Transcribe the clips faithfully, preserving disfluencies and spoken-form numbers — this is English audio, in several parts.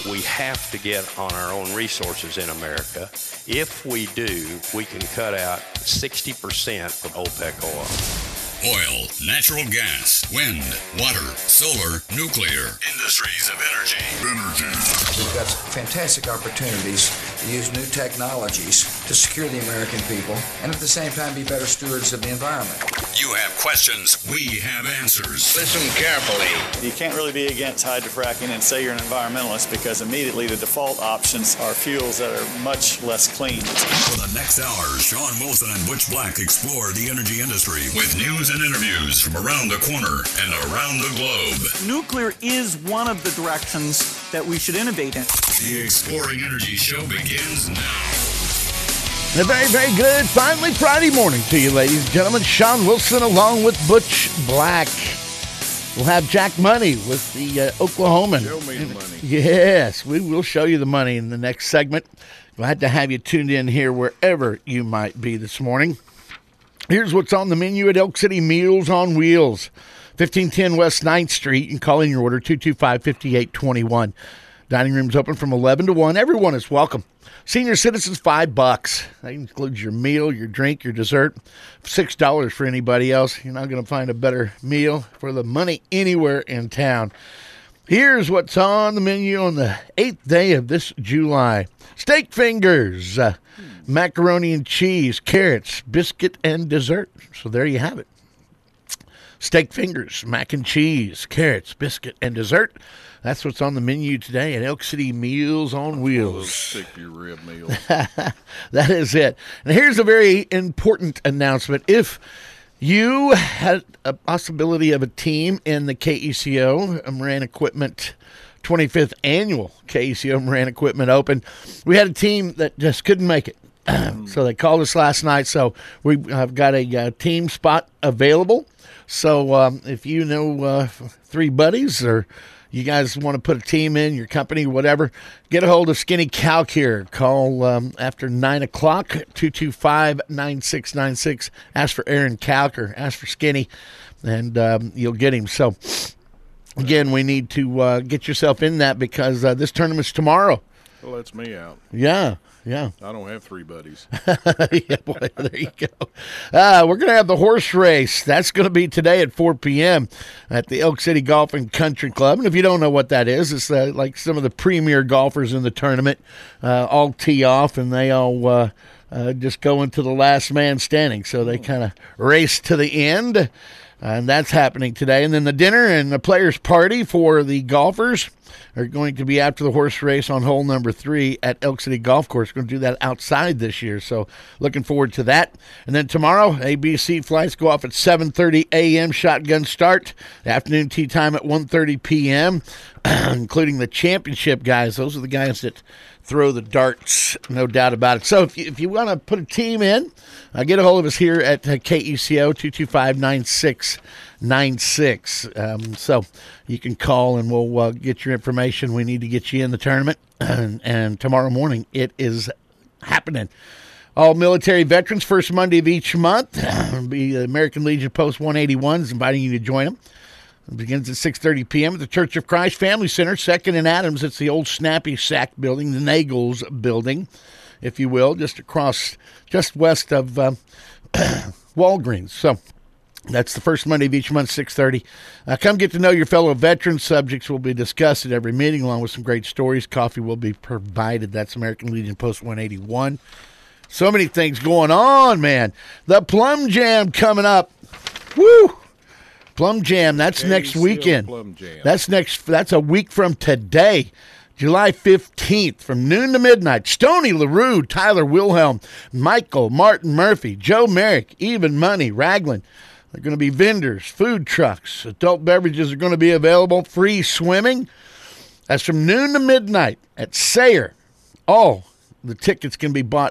we have to get on our own resources in America. If we do, we can cut out sixty percent of OPEC oil. Oil, natural gas, wind, water, solar, nuclear. Industries of energy. Energy. We've got fantastic opportunities to use new technologies to secure the American people and at the same time be better stewards of the environment. You have questions, we have answers. Listen carefully. You can't really be against hydrofracking and say you're an environmentalist because immediately the default options are fuels that are much less clean. For the next hour, Sean Wilson and Butch Black explore the energy industry with news and interviews from around the corner and around the globe. Nuclear is one of the directions that we should innovate in. The Exploring Energy Show begins now. A very, very good, finally Friday morning to you, ladies and gentlemen. Sean Wilson along with Butch Black. We'll have Jack Money with the uh, Oklahoman. Show me the money. Yes, we will show you the money in the next segment. Glad to have you tuned in here wherever you might be this morning. Here's what's on the menu at Elk City Meals on Wheels. fifteen ten West ninth Street. You can call in your order, two two five, five eight two one. Dining room's open from eleven to one. Everyone is welcome. Senior citizens, five bucks. That includes your meal, your drink, your dessert. Six dollars for anybody else. You're not going to find a better meal for the money anywhere in town. Here's what's on the menu on the eighth day of this July. Steak fingers, uh, macaroni and cheese, carrots, biscuit, and dessert. So there you have it. Steak fingers, mac and cheese, carrots, biscuit, and dessert. That's what's on the menu today at Elk City Meals on Wheels. Stick to your rib meal. That is it. And here's a very important announcement. If you had a possibility of a team in the K E C O Moran Equipment twenty-fifth Annual K E C O Moran Equipment Open, we had a team that just couldn't make it. So they called us last night. So we have got a uh, team spot available. So um, if you know uh, three buddies or you guys want to put a team in, your company, whatever, get a hold of Skinny Calc here. Call um, after nine o'clock, two two five, nine six nine six. Ask for Aaron Calc or ask for Skinny, and um, you'll get him. So, again, we need to uh, get yourself in that because uh, this tournament's tomorrow. Well, that's me out. Yeah. Yeah. I don't have three buddies. Yeah, boy, there you go. Uh, we're going to have the horse race. That's going to be today at four p.m. at the Elk City Golf and Country Club. And if you don't know what that is, it's uh, like some of the premier golfers in the tournament uh, all tee off, and they all uh, uh, just go into the last man standing. So they kind of race to the end, and that's happening today. And then the dinner and the players' party for the golfers are going to be after the horse race on hole number three at Elk City Golf Course. We're going to do that outside this year, so looking forward to that. And then tomorrow, A B C flights go off at seven thirty a.m. shotgun start. Afternoon tea time at one thirty p.m., including the championship guys. Those are the guys that throw the darts, no doubt about it. So if you, if you want to put a team in, uh, get a hold of us here at uh, K E C O, two two five, nine six nine six. Um, so you can call and we'll uh, get your information. We need to get you in the tournament. and, and tomorrow morning it is happening. All military veterans, first Monday of each month. It'll be the American Legion Post one eighty-one is inviting you to join them. It begins at six thirty p.m. at the Church of Christ Family Center, second and Adams. It's the old Snappy Sack building, the Nagels building, if you will, just across, just west of uh, Walgreens. So that's the first Monday of each month, six thirty. Uh, come get to know your fellow veterans. Subjects will be discussed at every meeting, along with some great stories. Coffee will be provided. That's American Legion Post one eighty-one. So many things going on, man. The Plum Jam coming up. Woo! Plum Jam, that's K E C O next weekend. Plum Jam. That's next. That's a week from today, July fifteenth, from noon to midnight. Stoney LaRue, Tyler Wilhelm, Michael, Martin Murphy, Joe Merrick, Even Money, Raglan. They're going to be vendors, food trucks, adult beverages are going to be available, free swimming. That's from noon to midnight at Sayre. All the tickets can be bought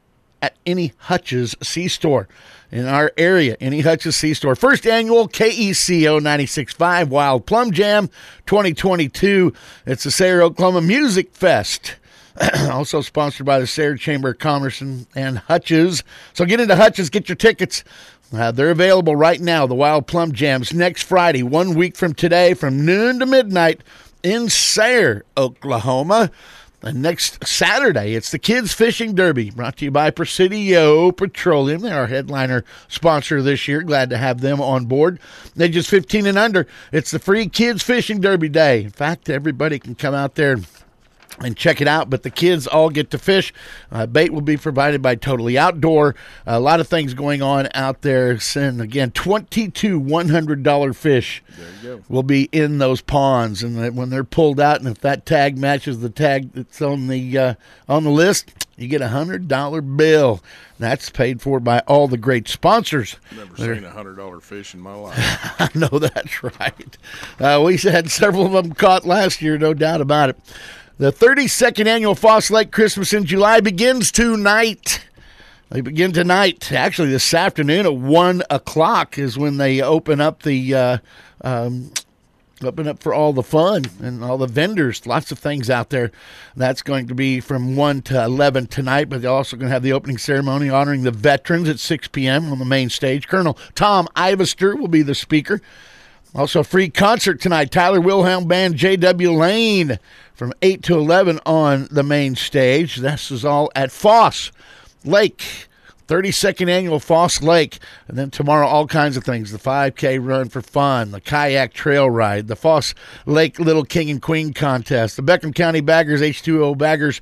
at any Hutch's C-store in our area, any Hutch's C-store. First annual K E C O ninety-six point five Wild Plum Jam twenty twenty-two. It's the Sayre, Oklahoma Music Fest. Also sponsored by the Sayre Chamber of Commerce and, and Hutch's. So get into Hutch's, get your tickets. Uh, they're available right now, the Wild Plum Jams, next Friday, one week from today, from noon to midnight in Sayre, Oklahoma. And next Saturday, it's the Kids Fishing Derby, brought to you by Presidio Petroleum. They're our headliner sponsor this year. Glad to have them on board. They're just fifteen and under. It's the free Kids Fishing Derby day. In fact, everybody can come out there and check it out, but the kids all get to fish. Uh, bait will be provided by Totally Outdoor. A lot of things going on out there. And again, twenty-two one hundred dollars fish will be in those ponds, and when they're pulled out, and if that tag matches the tag that's on the uh, on the list, you get a one hundred dollar bill. That's paid for by all the great sponsors. Never seen a one hundred dollar fish in my life. I know that's right. Uh, we had several of them caught last year, no doubt about it. The thirty-second annual Foss Lake Christmas in July begins tonight. They begin tonight. Actually, this afternoon at one o'clock is when they open up the uh, um, open up for all the fun and all the vendors. Lots of things out there. That's going to be from one to eleven tonight, but they're also going to have the opening ceremony honoring the veterans at six p.m. on the main stage. Colonel Tom Ivester will be the speaker. Also, a free concert tonight. Tyler Wilhelm Band, J W. Lane, from eight to eleven on the main stage. This is all at Foss Lake, thirty-second annual Foss Lake. And then tomorrow, all kinds of things. The five K run for fun, the kayak trail ride, the Foss Lake Little King and Queen contest, the Beckham County Baggers, H two O Baggers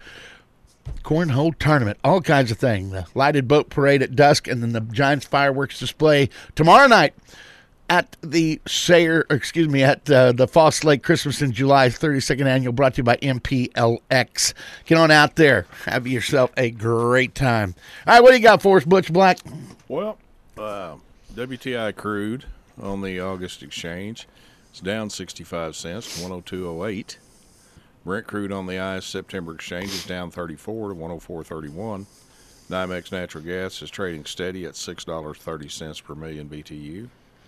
cornhole tournament, all kinds of things. The lighted boat parade at dusk, and then the Giants fireworks display tomorrow night at the Sayre, excuse me, at uh, the Foss Lake Christmas in July, thirty-second annual, brought to you by M P L X. Get on out there. Have yourself a great time. All right, what do you got for us, Butch Black? Well, uh, W T I crude on the August exchange is down sixty-five cents to one oh two oh eight. Brent crude on the I C E September exchange is down thirty-four to one oh four thirty-one. NYMEX natural gas is trading steady at six dollars and thirty cents per million B T U.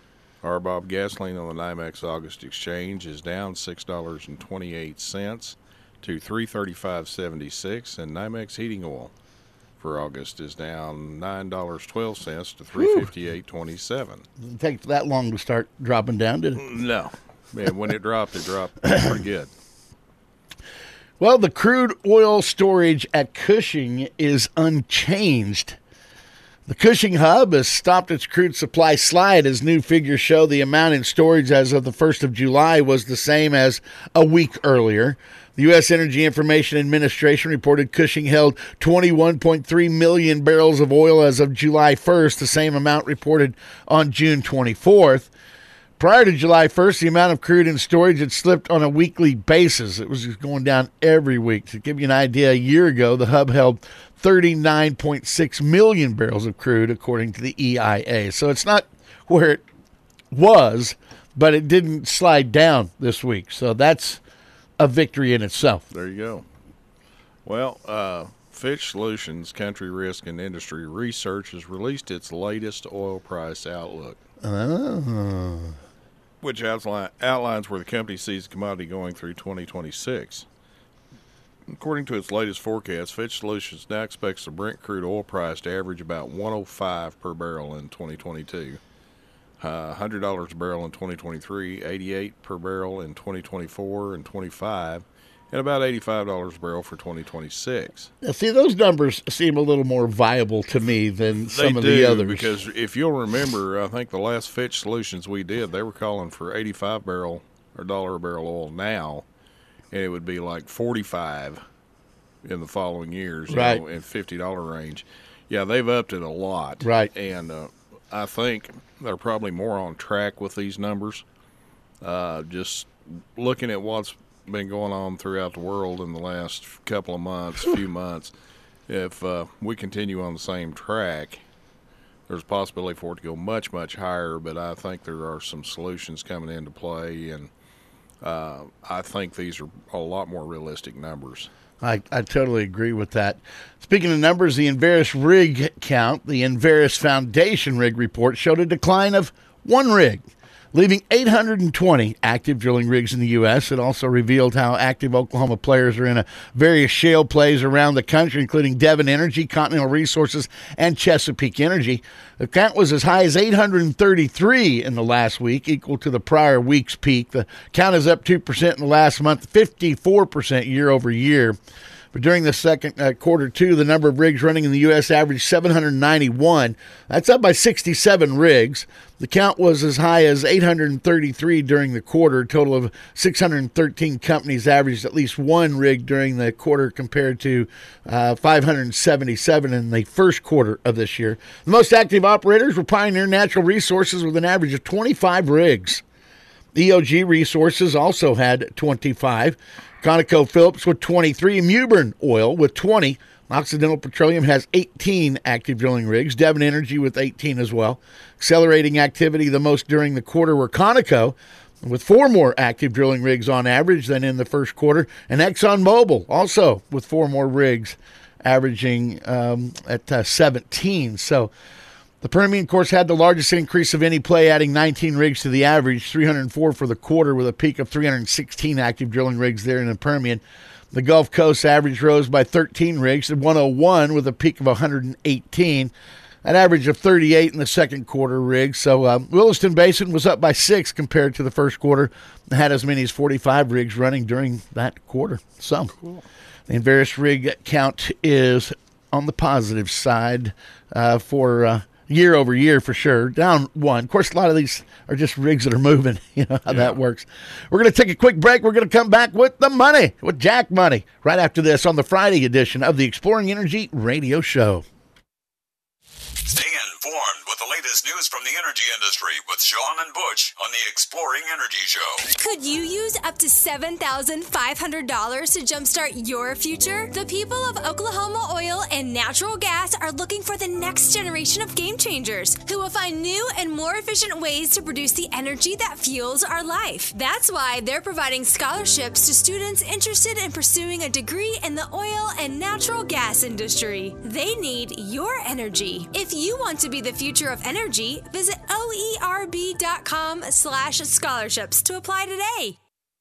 R B O B gasoline on the NYMEX August exchange is down six dollars and twenty-eight cents to three thirty-five seventy-six, and NYMEX heating oil for August is down nine dollars and twelve cents to three fifty-eight twenty-seven. Didn't take that long to start dropping down, did it? No. Man, when it dropped, it dropped pretty good. Well, the crude oil storage at Cushing is unchanged. The Cushing Hub has stopped its crude supply slide as new figures show the amount in storage as of the first of July was the same as a week earlier. The U S Energy Information Administration reported Cushing held twenty-one point three million barrels of oil as of July first, the same amount reported on June twenty-fourth. Prior to July first, the amount of crude in storage had slipped on a weekly basis. It was just going down every week. To give you an idea, a year ago, the hub held thirty-nine point six million barrels of crude, according to the E I A. So it's not where it was, but it didn't slide down this week. So that's a victory in itself. There you go. Well, uh, Fitch Solutions Country Risk and Industry Research has released its latest oil price outlook. Oh. Which outline, outlines where the company sees the commodity going through twenty twenty-six. According to its latest forecast, Fitch Solutions now expects the Brent crude oil price to average about one oh five per barrel in twenty twenty-two, uh, one hundred dollars a barrel in twenty twenty-three, eighty-eight per barrel in twenty twenty-four and twenty-five, and about eighty-five dollars a barrel for twenty twenty-six. Now, see, those numbers seem a little more viable to me than some they of do, the others. Because if you'll remember, I think the last Fitch Solutions we did, they were calling for eighty-five barrel or dollar a barrel oil now, and it would be like forty-five in the following years, you right, know, in fifty dollar range. Yeah, they've upped it a lot. Right. And uh, I think they're probably more on track with these numbers. Uh, just looking at what's been going on throughout the world in the last couple of months, few months, if uh, we continue on the same track, there's a possibility for it to go much, much higher, but I think there are some solutions coming into play, and uh, I think these are a lot more realistic numbers. I, I totally agree with that. Speaking of numbers, the Enverus rig count, the Enverus Foundation rig report showed a decline of one rig. leaving eight hundred twenty active drilling rigs in the U S It also revealed how active Oklahoma players are in a various shale plays around the country, including Devon Energy, Continental Resources, and Chesapeake Energy. The count was as high as eight hundred thirty-three in the last week, equal to the prior week's peak. The count is up two percent in the last month, fifty-four percent year over year. But during the second uh, quarter, two, the number of rigs running in the U S averaged seven hundred ninety-one. That's up by sixty-seven rigs. The count was as high as eight hundred thirty-three during the quarter. A total of six hundred thirteen companies averaged at least one rig during the quarter compared to uh, five hundred seventy-seven in the first quarter of this year. The most active operators were Pioneer Natural Resources with an average of twenty-five rigs. E O G Resources also had twenty-five. ConocoPhillips with twenty-three, Mewbourne Oil with twenty. Occidental Petroleum has eighteen active drilling rigs. Devon Energy with eighteen as well. Accelerating activity the most during the quarter were Conoco with four more active drilling rigs on average than in the first quarter, and ExxonMobil also with four more rigs, averaging um, at uh, seventeen. So the Permian, of course, had the largest increase of any play, adding nineteen rigs to the average, three hundred four for the quarter, with a peak of three hundred sixteen active drilling rigs there in the Permian. The Gulf Coast average rose by thirteen rigs to one oh one with a peak of one hundred eighteen. An average of thirty-eight in the second quarter rigs. So uh, Williston Basin was up by six compared to the first quarter. It had as many as forty-five rigs running during that quarter. So cool. The Enverus rig count is on the positive side uh, for uh, year over year for sure, down one. Of course, a lot of these are just rigs that are moving. You know how yeah. that works. We're going to take a quick break. We're going to come back with the money, with Jack Money, right after this on the Friday edition of the Exploring Energy Radio Show. Stay informed with the latest news from the energy industry with Sean and Butch on the Exploring Energy Show. Could you use up to seven thousand five hundred dollars to jumpstart your future? The people of Oklahoma Oil and Natural Gas are looking for the next generation of game changers who will find new and more efficient ways to produce the energy that fuels our life. That's why they're providing scholarships to students interested in pursuing a degree in the oil and natural gas industry. They need your energy. If you want to be the future of energy, visit oerb.com slash scholarships to apply today.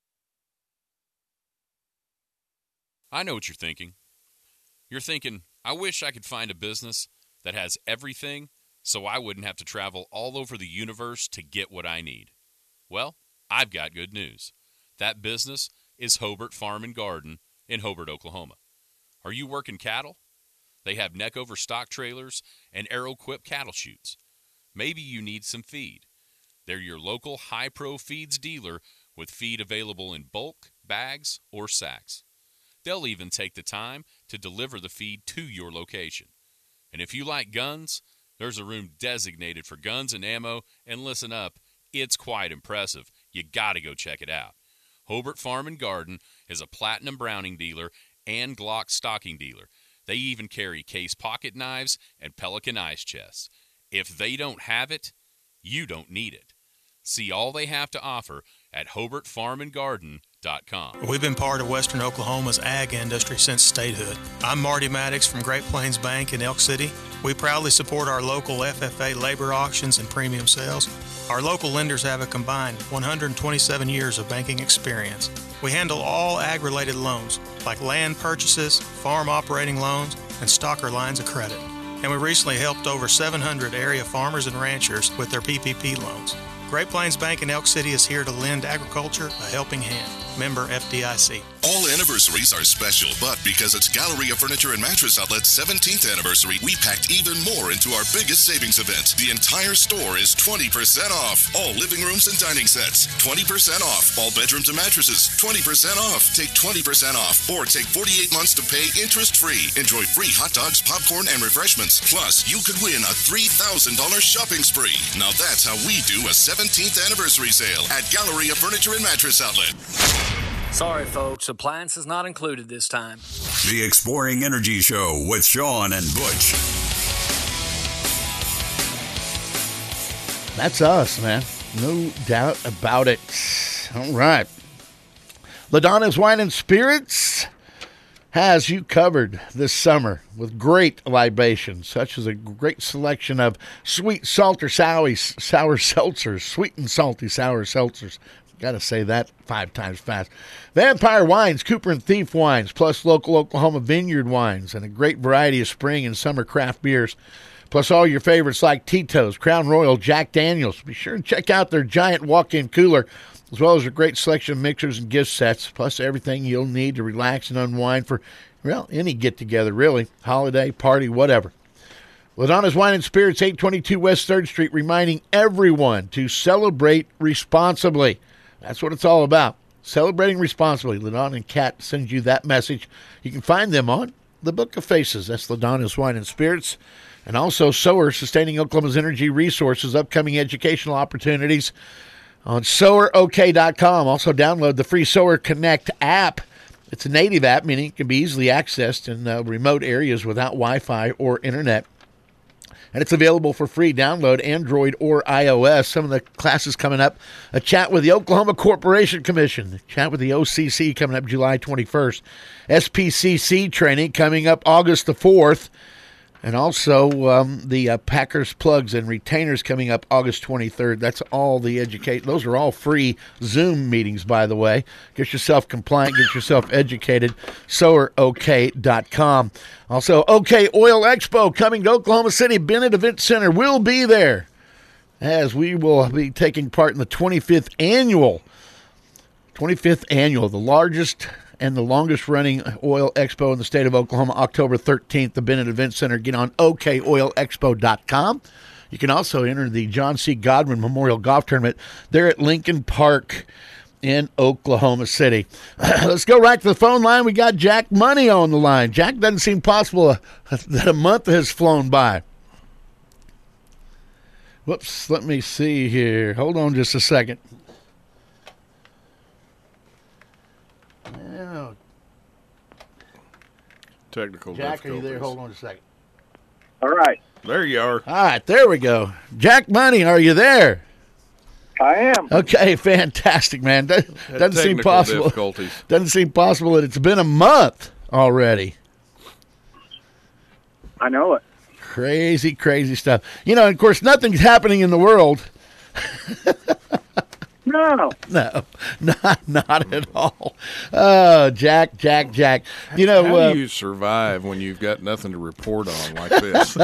I know what you're thinking. You're thinking, I wish I could find a business that has everything so I wouldn't have to travel all over the universe to get what I need. Well, I've got good news. That business is Hobart Farm and Garden in Hobart, Oklahoma. Are you working cattle? They have neck-over stock trailers and Aeroquip cattle chutes. Maybe you need some feed. They're your local high-pro feeds dealer with feed available in bulk, bags, or sacks. They'll even take the time to deliver the feed to your location. And if you like guns, there's a room designated for guns and ammo, and listen up, it's quite impressive. You got to go check it out. Hobart Farm and Garden is a Platinum Browning dealer and Glock stocking dealer. They even carry Case pocket knives and Pelican ice chests. If they don't have it, you don't need it. See all they have to offer at hobart farm and garden dot com. We've been part of Western Oklahoma's ag industry since statehood. I'm Marty Maddox from Great Plains Bank in Elk City. We proudly support our local F F A labor auctions and premium sales. Our local lenders have a combined one hundred twenty-seven years of banking experience. We handle all ag-related loans, like land purchases, farm operating loans, and stocker lines of credit. And we recently helped over seven hundred area farmers and ranchers with their P P P loans. Great Plains Bank in Elk City is here to lend agriculture a helping hand. Member F D I C. All anniversaries are special, but because it's Galleria Furniture and Mattress Outlet's seventeenth anniversary, we packed even more into our biggest savings event. The entire store is twenty percent off. All living rooms and dining sets, twenty percent off. All bedrooms and mattresses, twenty percent off. Take twenty percent off or take forty-eight months to pay interest-free. Enjoy free hot dogs, popcorn, and refreshments. Plus, you could win a three thousand dollars shopping spree. Now that's how we do a seventeenth anniversary sale at Galleria Furniture and Mattress Outlet. Sorry, folks. Appliances not included this time. The Exploring Energy Show with Sean and Butch. That's us, man. No doubt about it. All right. LaDonna's Wine and Spirits has you covered this summer with great libations, such as a great selection of sweet, salt, or sour, sour seltzers, sweet and salty sour seltzers. Got to say that five times fast. Vampire Wines, Cooper and Thief Wines, plus local Oklahoma vineyard wines, and a great variety of spring and summer craft beers, plus all your favorites like Tito's, Crown Royal, Jack Daniels. Be sure to check out their giant walk-in cooler, as well as a great selection of mixers and gift sets, plus everything you'll need to relax and unwind for, well, any get-together, really, holiday, party, whatever. LaDonna's Wine and Spirits, eight twenty-two West third Street, reminding everyone to celebrate responsibly. That's what it's all about, celebrating responsibly. LaDonna and Kat send you that message. You can find them on the Book of Faces. That's LaDonna's Wine and Spirits. And also Sower, Sustaining Oklahoma's Energy Resources, upcoming educational opportunities on sower o k dot com. Also download the free Sower Connect app. It's a native app, meaning it can be easily accessed in uh, remote areas without Wi-Fi or internet. And it's available for free download, Android or iOS. Some of the classes coming up, a chat with the Oklahoma Corporation Commission, a chat with the O C C coming up July twenty-first, S P C C training coming up August the fourth, and also um, the uh, Packers Plugs and Retainers coming up August twenty-third. That's all the educate. Those are all free Zoom meetings, by the way. Get yourself compliant, get yourself educated. sower o k dot com. Also, OK Oil Expo coming to Oklahoma City. Bennett Event Center will be there, as we will be taking part in the twenty-fifth annual, twenty-fifth annual, the largest and the longest-running oil expo in the state of Oklahoma, October thirteenth, the Bennett Event Center. Get on o k oil expo dot com. You can also enter the John C. Godwin Memorial Golf Tournament there at Lincoln Park in Oklahoma City. Let's go right to the phone line. We got Jack Money on the line. Jack, doesn't seem possible uh, that a month has flown by. Whoops, let me see here. Hold on just a second. Yeah. Technical Jack, difficulties. are you there? Hold on a second. All right. There you are. All right, there we go. Jack Money, are you there? I am. Okay, fantastic, man. That, doesn't seem Technical possible. difficulties. Doesn't seem possible that it's been a month already. I know it. Crazy, crazy stuff. You know, of course, nothing's happening in the world. No. No, not not at all. Oh, Jack, Jack, Jack. You know, how uh, do you survive when you've got nothing to report on like this?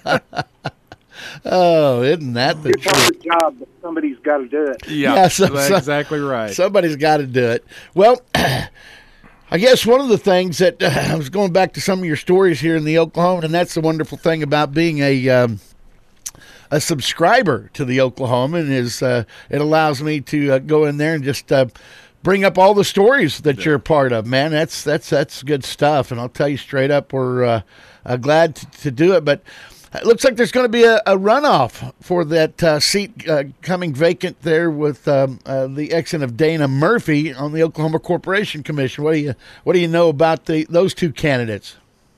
Oh, isn't that the It's a truth? hard job, but somebody's got to do it. Yeah, Yeah, so- that's so- exactly right. Somebody's got to do it. Well, I guess one of the things that uh, I was going back to some of your stories here in the Oklahoma, and that's the wonderful thing about being a um, a subscriber to the Oklahoman is uh, it allows me to uh, go in there and just uh, bring up all the stories that Yeah. you're a part of. Man, that's that's that's good stuff, and I'll tell you straight up, we're uh, uh, glad to, to do it. But it looks like there's going to be a, a runoff for that uh, seat uh, coming vacant there with um, uh, the exit of Dana Murphy on the Oklahoma Corporation Commission. What do you what do you know about the those two candidates?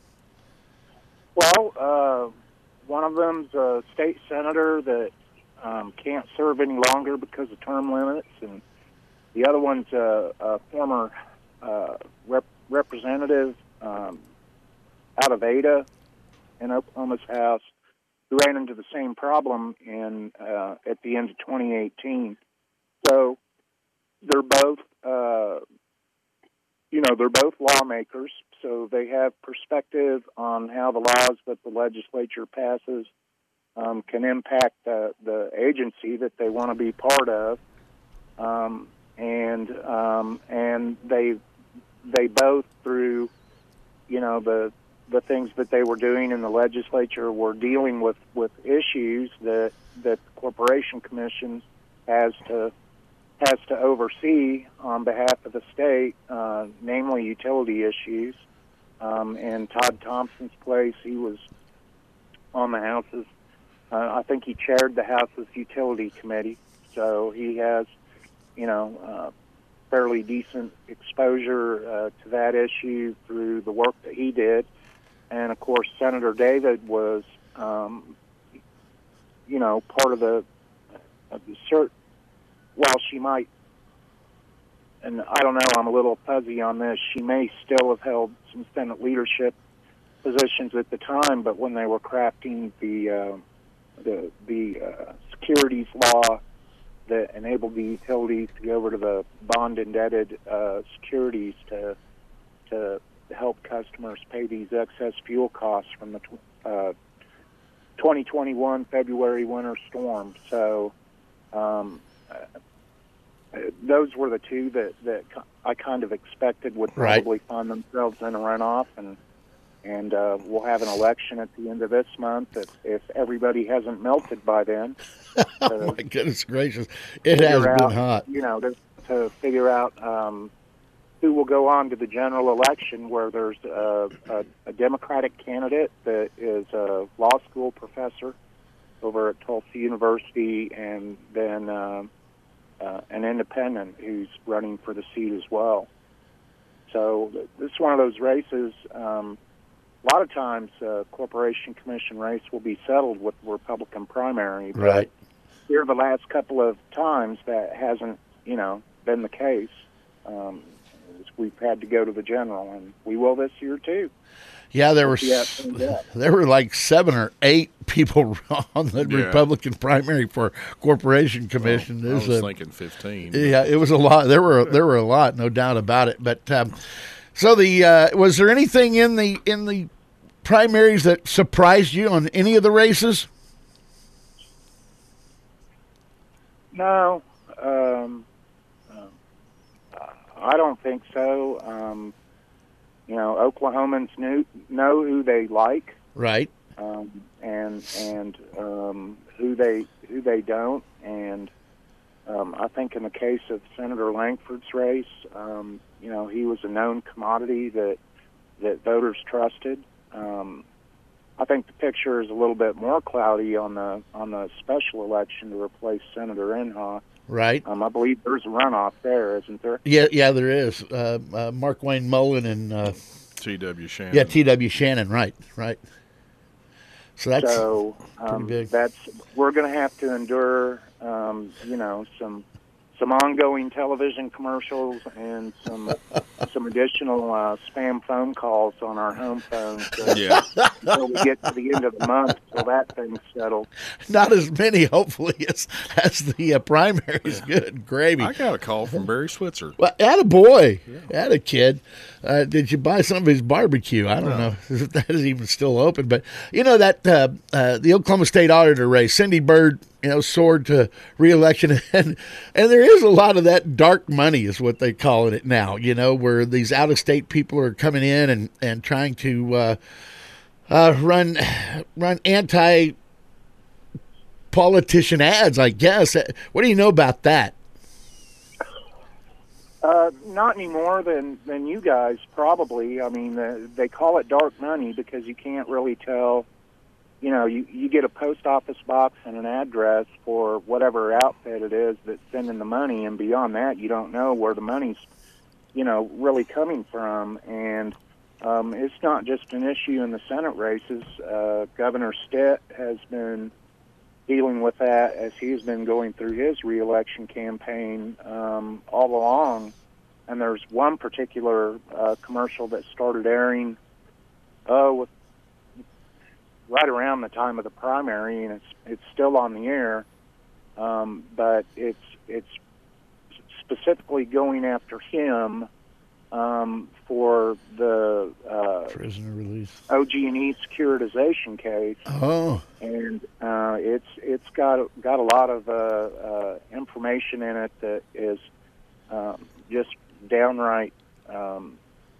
Well, uh, one of them's a state senator that um, can't serve any longer because of term limits, and the other one's a, a former uh, rep- representative um, out of Ada in Oklahoma's House who ran into the same problem in uh, at the end of twenty eighteen. So they're both, uh, you know, they're both lawmakers, so they have perspective on how the laws that the legislature passes um, can impact uh, the agency that they want to be part of, um, and um, and they they both through, you know, the the things that they were doing in the legislature were dealing with, with issues that that the Corporation Commission has to has to oversee on behalf of the state, uh, namely utility issues. Um, and Todd Thompson's place, he was on the House's, uh, I think he chaired the House's Utility Committee, so he has, you know, uh, fairly decent exposure uh, to that issue through the work that he did. And, of course, Senator David was, um, you know, part of the, of the cert. While she might and I don't know, I'm a little fuzzy on this. She may still have held some Senate leadership positions at the time, but when they were crafting the uh, the the uh, securities law that enabled the utilities to go over to the bond indebted uh, securities to to help customers pay these excess fuel costs from the uh, twenty twenty-one February winter storm. So um, uh, those were the two that, that I kind of expected would probably right. find themselves in a runoff, and and uh, we'll have an election at the end of this month if, if everybody hasn't melted by then. Oh, my goodness gracious. It has out, been hot. You know, to, to figure out um, who will go on to the general election, where there's a, a, a Democratic candidate that is a law school professor over at Tulsa University, and then uh, uh, an independent who's running for the seat as well. So this is one of those races. Um, a lot of times, uh, Corporation Commission race will be settled with the Republican primary. But right. Here, the last couple of times, that hasn't, you know, been the case. Um, we've had to go to the general, and we will this year too. Yeah, there were there were like seven or eight people on the yeah. Republican primary for Corporation Commission. Well, I was a, thinking fifteen. Yeah, it was a lot. There were there were a lot, no doubt about it. But um, so the uh, was there anything in the in the primaries that surprised you on any of the races? No, um, uh, I don't think so. Um, you know, Oklahomans knew, know who they like, right, um, and and um, who they who they don't. And um, I think in the case of Senator Langford's race, um, you know, he was a known commodity that that voters trusted. Um, I think the picture is a little bit more cloudy on the on the special election to replace Senator Inhofe. Right. Um, I believe there's a runoff there, isn't there? Yeah, yeah, there is. Uh, uh, Mark Wayne Mullen and uh, T W Shannon. Yeah, T W Shannon. Right, right. So that's so um, pretty big. That's we're going to have to endure, um, you know, some some ongoing television commercials and some some additional uh, spam phone calls on our home phones uh, yeah. until we get to the end of the month, till that thing's settled. Not as many, hopefully, as as the uh, primaries. Yeah. Good gravy. I got a call from Barry Switzer. Well, atta boy, yeah. atta kid. Uh, did you buy some of his barbecue? I don't no. know if that is even still open, but you know that uh, uh, the Oklahoma State Auditor race, Cindy Byrd, you know, soared to re-election, and and there is a lot of that dark money, is what they call it now. You know, where these out-of-state people are coming in and, and trying to uh, uh, run run anti-politician ads, I guess. What do you know about that? Uh, not any more than, than you guys, probably. I mean, the, they call it dark money because you can't really tell. You know, you, you get a post office box and an address for whatever outfit it is that's sending the money, and beyond that, you don't know where the money's, you know, really coming from. And um, it's not just an issue in the Senate races. Uh, Governor Stitt has been dealing with that as he's been going through his reelection campaign um, all along. And there's one particular uh, commercial that started airing, oh, with right around the time of the primary, and it's it's still on the air, um, but it's it's specifically going after him um, for the uh, prisoner release O G and E securitization case. Oh, and uh, it's it's got got a lot of uh, uh, information in it that is um, just downright um,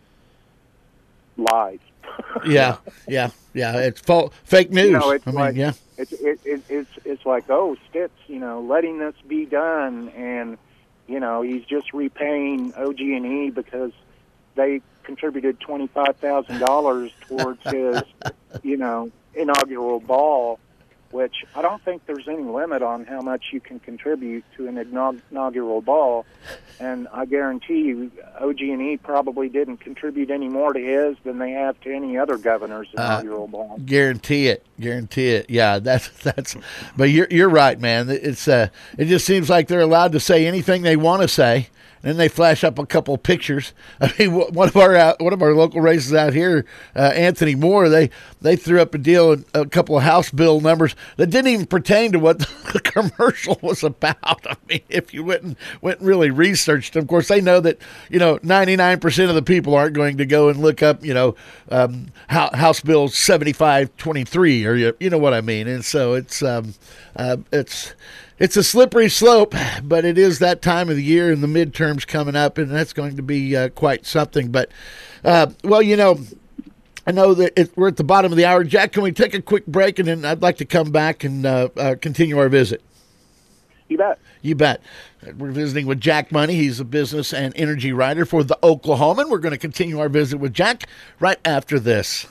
lies. yeah, yeah, yeah. It's false, fake news. You know, it's I mean, like, yeah. It's it, it, it's it's like, oh, Stitt's, you know, letting this be done, and you know, he's just repaying O G and E because they contributed twenty five thousand dollars towards his, you know, inaugural ball. Which I don't think there's any limit on how much you can contribute to an inaugural ball. And I guarantee you, O G and E probably didn't contribute any more to his than they have to any other governor's inaugural uh, ball. Guarantee it, guarantee it. Yeah, that's that's. But you're you're right, man. It's uh, it just seems like they're allowed to say anything they want to say, Then they flash up a couple of pictures. I mean, one of our out, one of our local races out here, uh, Anthony Moore, they they threw up a deal, a couple of House bill numbers that didn't even pertain to what the commercial was about. I mean, if you went and went and really researched them, of course, they know that you know ninety-nine percent of the people aren't going to go and look up you know um, House Bill seventy-five twenty-three, or you you know what I mean. And so it's um, uh, it's. It's a slippery slope, but it is that time of the year, and the midterms coming up, and that's going to be uh, quite something. But, uh, well, you know, I know that it, we're at the bottom of the hour. Jack, can we take a quick break, and then I'd like to come back and uh, uh, continue our visit. You bet. You bet. We're visiting with Jack Money. He's a business and energy writer for the Oklahoman. We're going to continue our visit with Jack right after this.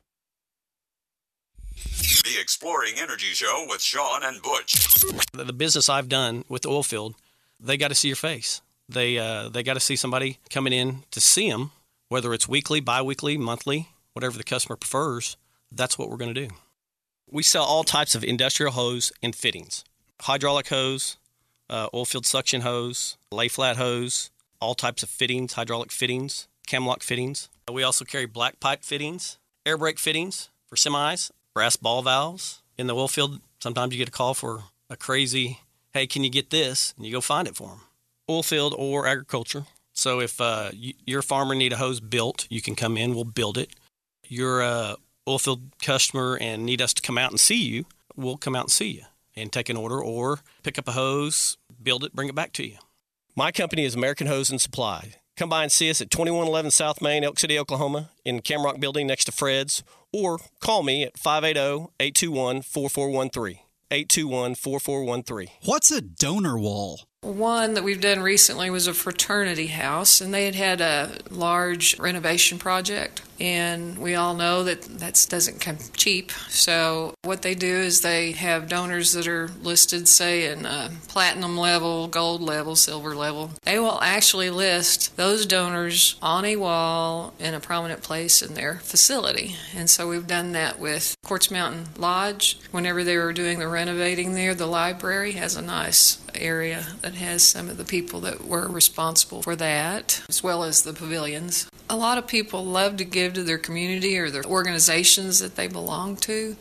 The Exploring Energy Show with Sean and Butch. The business I've done with the oil field, they got to see your face. They uh, they got to see somebody coming in to see them, whether it's weekly, biweekly, monthly, whatever the customer prefers. That's what we're going to do. We sell all types of industrial hose and fittings, hydraulic hose, uh, oil field suction hose, lay flat hose, all types of fittings, hydraulic fittings, Camlock fittings. We also carry black pipe fittings, air brake fittings for semis, brass ball valves. In the oil field, sometimes you get a call for a crazy, hey, can you get this? And you go find it for them. Oil field or agriculture. So if uh, you, your farmer need a hose built, you can come in, we'll build it. You're a oil field customer and need us to come out and see you, we'll come out and see you and take an order or pick up a hose, build it, bring it back to you. My company is American Hose and Supply. Come by and see us at twenty-one eleven South Main, Elk City, Oklahoma, in Camrock Building next to Fred's, or call me at five eight zero, eight two one, four four one three, eight two one, four four one three. What's a donor wall? One that we've done recently was a fraternity house, and they had had a large renovation project, and we all know that that doesn't come cheap. So what they do is they have donors that are listed, say, in uh, platinum level, gold level, silver level. They will actually list those donors on a wall in a prominent place in their facility. And so we've done that with Quartz Mountain Lodge. Whenever they were doing the renovating there, the library has a nice area that has some of the people that were responsible for that, as well as the pavilions. A lot of people love to give to their community or their organizations that they belong to.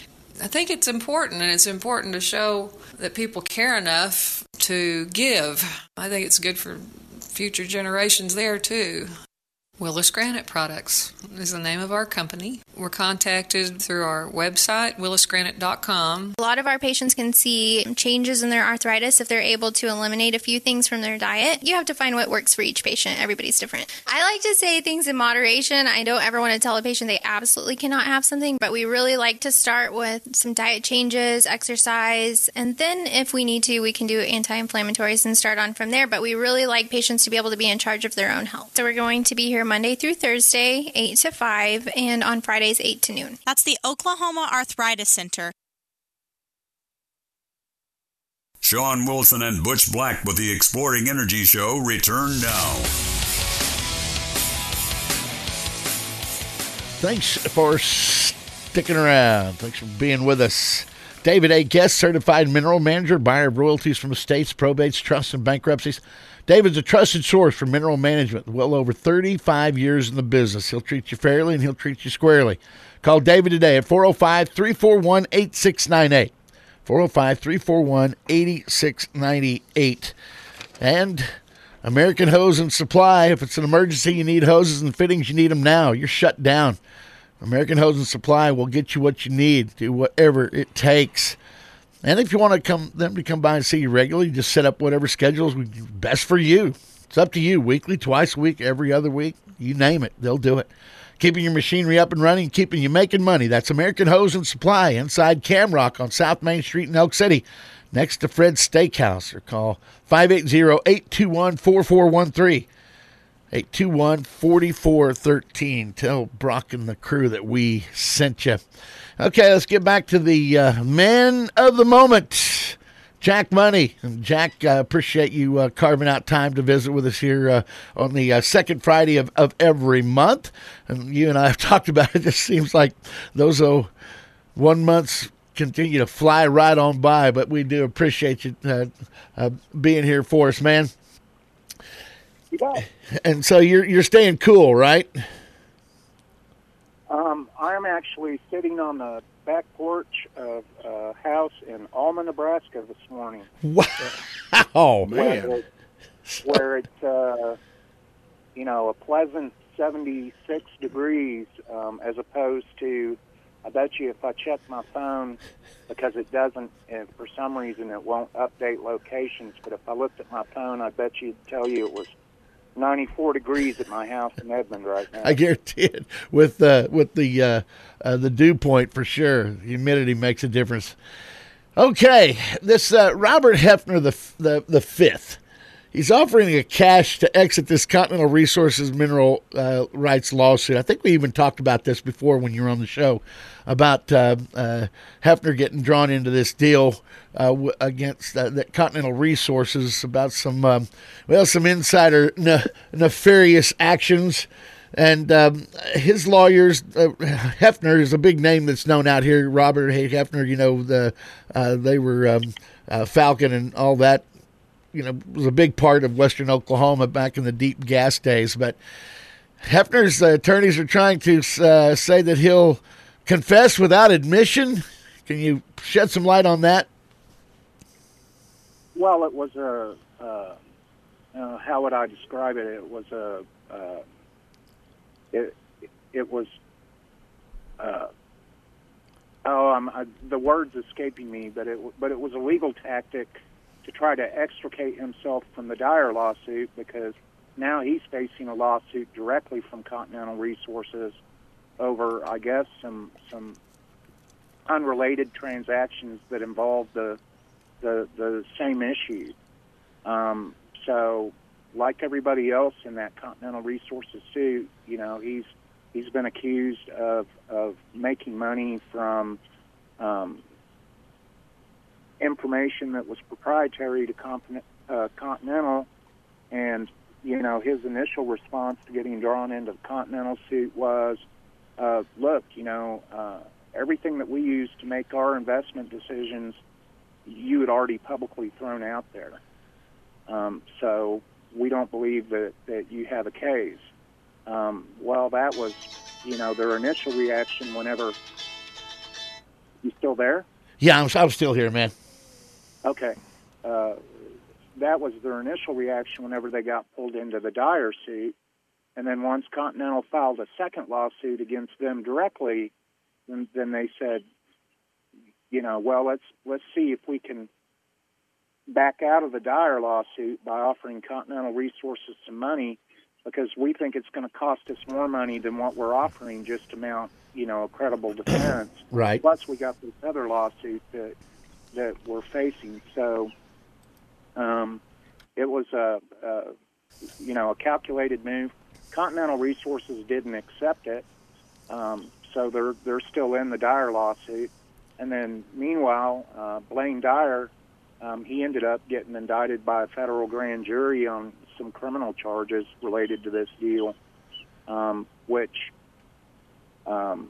I think it's important, and it's important to show that people care enough to give. I think it's good for future generations there, too. Willis Granite Products is the name of our company. We're contacted through our website, willis granite dot com. A lot of our patients can see changes in their arthritis if they're able to eliminate a few things from their diet. You have to find what works for each patient. Everybody's different. I like to say things in moderation. I don't ever want to tell a patient they absolutely cannot have something, but we really like to start with some diet changes, exercise, and then if we need to, we can do anti-inflammatories and start on from there. But we really like patients to be able to be in charge of their own health. So we're going to be here Monday through Thursday, eight to five, and on Fridays, eight to noon. That's the Oklahoma Arthritis Center. Sean Wilson and Butch Black with the Exploring Energy Show return now. Thanks for sticking around. Thanks for being with us. David A. Guest, certified mineral manager, buyer of royalties from estates, probates, trusts, and bankruptcies. David's a trusted source for mineral management, well over thirty-five years in the business. He'll treat you fairly and he'll treat you squarely. Call David today at four oh five, three four one, eight six nine eight. four oh five, three four one, eight six nine eight. And American Hose and Supply. If it's an emergency, you need hoses and fittings, you need them now. You're shut down. American Hose and Supply will get you what you need, do whatever it takes. And if you want to come, them to come by and see you regularly, just set up whatever schedule is best for you. It's up to you. Weekly, twice a week, every other week, you name it, they'll do it. Keeping your machinery up and running, keeping you making money. That's American Hose and Supply inside Camrock on South Main Street in Elk City, next to Fred's Steakhouse. Or call five eight zero, eight two one, four four one three. eight two one, four four one three. Tell Brock and the crew that we sent you. Okay, let's get back to the uh, man of the moment, Jack Money. And Jack, I uh, appreciate you uh, carving out time to visit with us here uh, on the uh, second Friday of, of every month. And you and I have talked about it. It just seems like those uh, one months continue to fly right on by, but we do appreciate you uh, uh, being here for us, man. You bet. And so you're you're staying cool, right? Um, I'm actually sitting on the back porch of a house in Alma, Nebraska this morning. Wow, man. Where, it, where it's, uh, you know, a pleasant seventy-six degrees, um, as opposed to, I bet you if I check my phone, because it doesn't, and for some reason it won't update locations, but if I looked at my phone, I bet you'd tell you it was ninety-four degrees at my house in Edmond right now. I guarantee it. With uh, with the uh, uh, the dew point for sure, humidity makes a difference. Okay, this uh, Robert Hefner the the the fifth. He's offering a cash to exit this Continental Resources mineral uh, rights lawsuit. I think we even talked about this before when you were on the show about uh, uh, Hefner getting drawn into this deal uh, w- against uh, the Continental Resources about some um, well some insider ne- nefarious actions. And um, his lawyers, uh, Hefner is a big name that's known out here. Robert Hay Hefner, you know, the uh, they were um, uh, Falcon and all that. You know, was a big part of Western Oklahoma back in the deep gas days. But Hefner's uh, attorneys are trying to uh, say that he'll confess without admission. Can you shed some light on that? Well, it was a, uh, uh, how would I describe it? It was a, uh, it, it was, uh, oh, I'm, I, the word's escaping me, but it, but it was a legal tactic to try to extricate himself from the Dyer lawsuit, because now he's facing a lawsuit directly from Continental Resources over, I guess, some some unrelated transactions that involve the the, the same issue. Um, so, like everybody else in that Continental Resources suit, you know, he's he's been accused of of making money from um, information that was proprietary to uh, Continental, and, you know, his initial response to getting drawn into the Continental suit was, uh, look, you know, uh, everything that we use to make our investment decisions, you had already publicly thrown out there. Um, so we don't believe that, that you have a case. Um, well, that was, you know, their initial reaction whenever... You still there? Yeah, I'm, I'm still here, man. Okay. Uh, that was their initial reaction whenever they got pulled into the Dyer suit. And then once Continental filed a second lawsuit against them directly, then, then they said, you know, well, let's let's see if we can back out of the Dyer lawsuit by offering Continental Resources some money, because we think it's going to cost us more money than what we're offering just to mount, you know, a credible defense. Right. Plus, we got this other lawsuit that that we're facing. So um, it was a, a, you know, a calculated move. Continental Resources didn't accept it, um, so they're they're still in the Dyer lawsuit. And then, meanwhile, uh, Blaine Dyer, um, he ended up getting indicted by a federal grand jury on some criminal charges related to this deal, um, which um,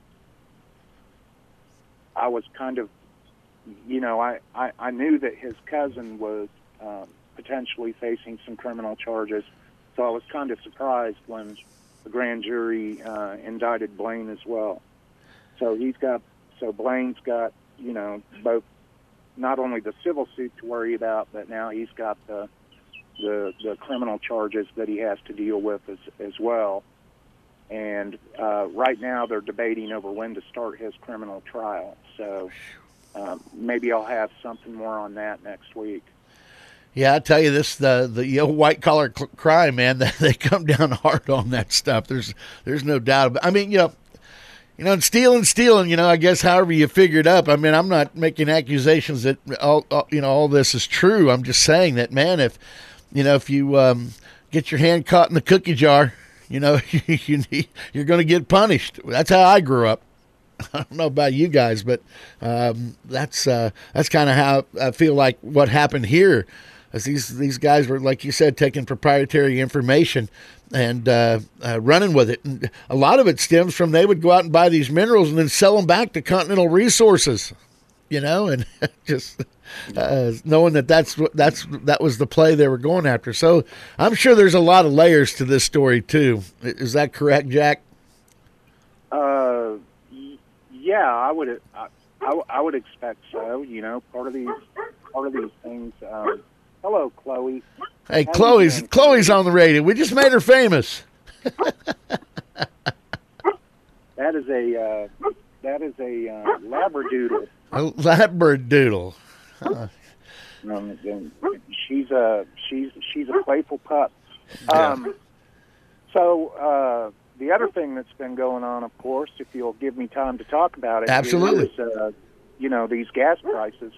I was kind of You know, I, I, I knew that his cousin was um, potentially facing some criminal charges, so I was kind of surprised when the grand jury uh, indicted Blaine as well. So he's got, so Blaine's got, you know, both not only the civil suit to worry about, but now he's got the the, the criminal charges that he has to deal with as as well. And uh, right now they're debating over when to start his criminal trial. So. Um, maybe I'll have something more on that next week. Yeah, I tell you this, the the you know, white collar cl- crime, man, they, they come down hard on that stuff. There's there's no doubt about it. I mean, you know, you know, stealing, stealing, you know, I guess however you figure it up. I mean, I'm not making accusations that all, all you know all this is true. I'm just saying that, man, if you know if you um, get your hand caught in the cookie jar, you know, you, you you're going to get punished. That's how I grew up. I don't know about you guys, but um, that's uh, that's kind of how I feel like what happened here. As these these guys were, like you said, taking proprietary information and uh, uh, running with it. And a lot of it stems from they would go out and buy these minerals and then sell them back to Continental Resources. you know, and just uh, knowing that that's what that's that was the play they were going after. So I'm sure there's a lot of layers to this story too. Is that correct, Jack? Uh, yeah, I would. I, I, I would expect so. You know, part of these part of these things. Um, hello, Chloe. Hey, How Chloe's you doing? Chloe's on the radio. We just made her famous. That is a uh, that is a uh, labradoodle. A labradoodle. Huh. Um, and she's a she's she's a playful pup. Yeah. Um, so uh, the other thing that's been going on, of course, if you'll give me time to talk about it, Absolutely. is uh, you know these gas prices,